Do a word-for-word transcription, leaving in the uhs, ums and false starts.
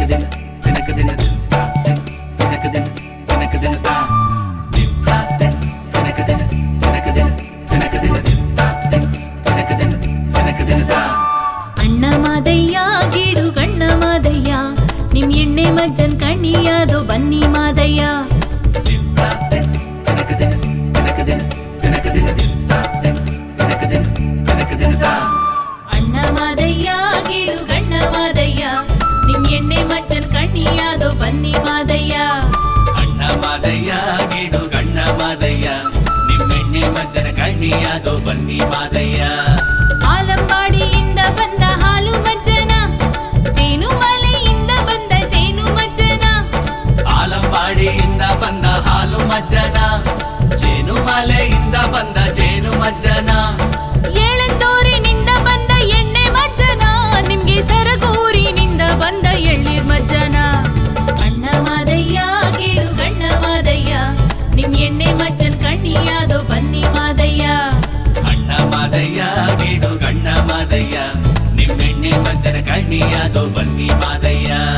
ಅಣ್ಣ ಮಾದಯ್ಯ ಗೀಡು ಗಣ್ಣ ಮಾದಯ್ಯ ನಿಮ್ ಎಣ್ಣೆ ಮಜ್ಜನ್ ಕಣ್ಣಿಯಾದೋ ಬನ್ನಿ ಮಾದಯ್ಯ. ಅಣ್ಣ ಮಾದಯ್ಯ ಗೀಡು ಗಣ್ಣ ಮಾದಯ್ಯ ನಿಮ್ ಎಣ್ಣೆ ಮಜ್ಜನ್ ಕಣ್ಣಿಯಾದೋ ಬನ್ನಿ ಮಾದಯ್ಯ. ಅಣ್ಣ ಮಾದಯ್ಯ ಗೀಡು ಗಣ್ಣ ಮಾದಯ್ಯ ನಿಮ್ ಎಣ್ಣೆ ಮಜ್ಜನ ಕಣ್ಣಿಯಾದೋ ಬನ್ನಿ ಮಾದಯ್ಯ. ಆಲಂಬಾಡಿಯಿಂದ ಬಂದ ಹಾಲು ಮಜ್ಜನ ಜೇನು ಮಲೆಯಿಂದ ಬಂದ ಜೇನು ಮಜ್ಜನ. ಆಲಂಬಾಡಿಯಿಂದ ಬಂದ ಹಾಲು ಮಜ್ಜನ ಜೇನು ಮಲೆಯಿಂದ ಬಂದ ಜೇನು ಮಜ್ಜನ. ಏಳಂದೂರಿನಿಂದ ಬಂದ ಎಣ್ಣೆ ಮಜ್ಜನ ನಿಮ್ಗೆ ಸರಗೂರಿನಿಂದ ಬಂದ ಎಳ್ಳೀರ್ ಮಜ್ಜನ. ಅಣ್ಣ ಮಾದಯ್ಯ ಗೀಡು ಗಣ್ಣ ಮಾದಯ್ಯ ನಿಮ್ ಎಣ್ಣೆ ಮಜ್ಜನ್ ಕಣ್ಣಿಯಾದೋ ಬನ್ನಿ ಮಾದಯ್ಯ. ಅಣ್ಣ ಮಾದಯ್ಯ ಗೀಡು ಗಣ್ಣ ಮಾದಯ್ಯ ನಿಮ್ ಎಣ್ಣೆ ಮಜ್ಜನ ಕಣ್ಣಿಯಾದೋ ಬನ್ನಿ ಮಾದಯ್ಯ.